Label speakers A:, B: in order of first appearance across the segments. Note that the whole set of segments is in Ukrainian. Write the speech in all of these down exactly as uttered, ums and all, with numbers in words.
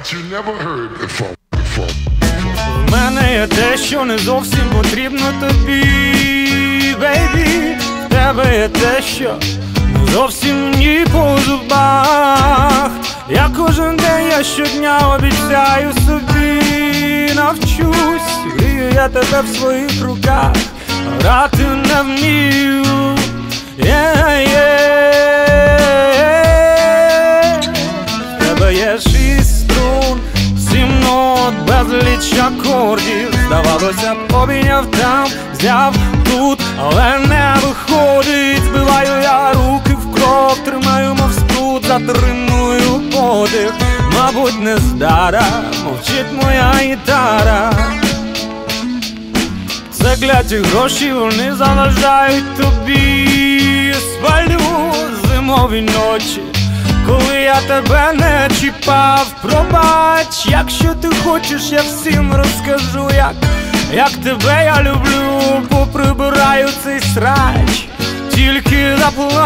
A: you never heard before, before.
B: В мене є те, що не зовсім потрібно тобі, бейбі. В тебе є те, що не зовсім мені по зубах. Я кожен день, я щодня обіцяю собі, навчусь, грію я тебе в своїх руках, грати не вмію. Yeah, yeah. В тебе є шість струн, сім нот, безліч акордів. Здавалося б, обійняв там, взяв тут, але не виходить. Збиваю я руки в кров, тримаю мов спрут, затримую подих. Мабуть, не здара, мовчить моя гітара. Закляті гроші, вони заважають тобі. Спалю зимові ночі, коли я тебе не чіпав. Пробач, якщо ти хочеш, я всім розкажу, як, як тебе я люблю. Поприбираю цей срач, тільки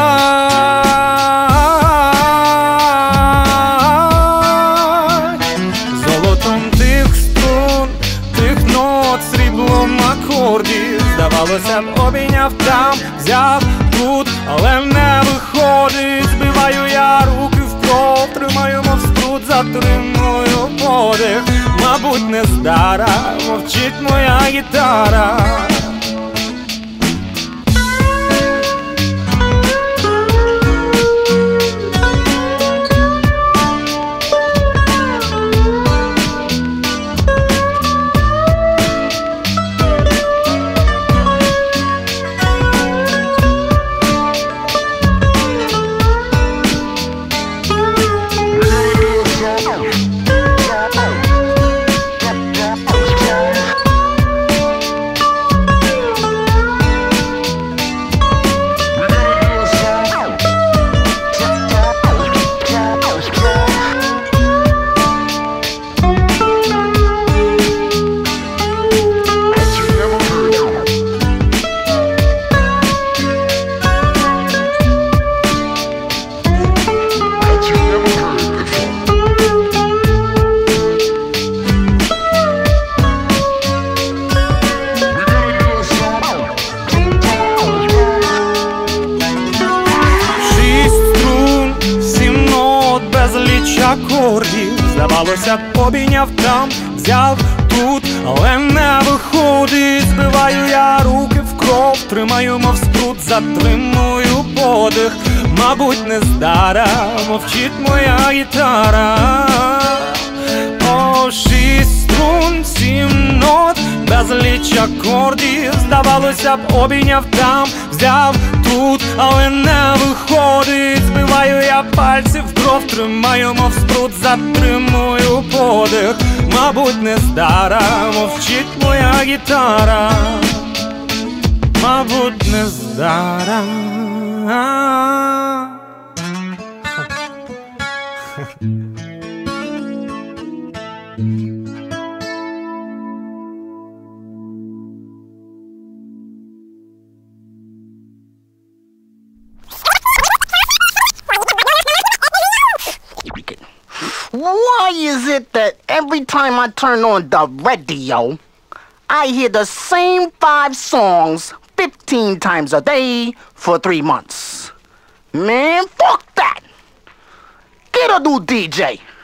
B: заплач. Золотом тих струн, тих нот, сріблом акордів. Здавалося б, обійняв там, взяв тут, але не виходить. Збиваю я руки в кров, тримаю мов спрут, затримую подих. Мабуть, не здара, мовчить моя гітара. Акордів. Здавалося б, обійняв там, взяв тут, але не виходить. Збиваю я руки в кров, тримаю мов спрут, затримую подих. Мабуть, не здара, мовчить моя гітара. О, шість струн, сім нот, безліч акордів. Здавалося б, обійняв там, взяв тут, але не виходить. Збиваю я пальці в кров, тримаю мов спрут, затримую подих. Мабуть, не здара, мовчить моя гітара. Мабуть, не здара.
C: Why is it that every time I turn on the radio, I hear the same five songs fifteen times a day for three months? Man, fuck that! Get a new D J!